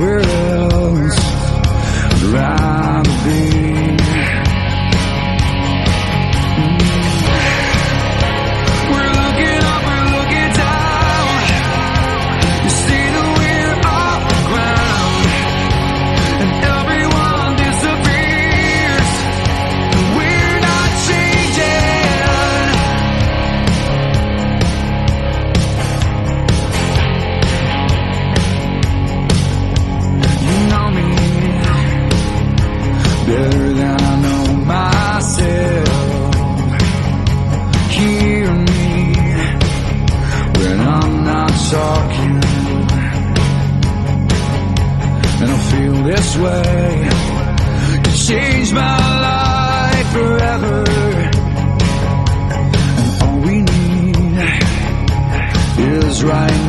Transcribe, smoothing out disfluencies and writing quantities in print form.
where else I'd rather be. We're looking up, we're looking down. You see that we're off the ground, and everyone disappears, and we're not changing. You know me better than I know myself. Hear me when I'm not talking, and I feel this way. You changed my life forever, and all we need is right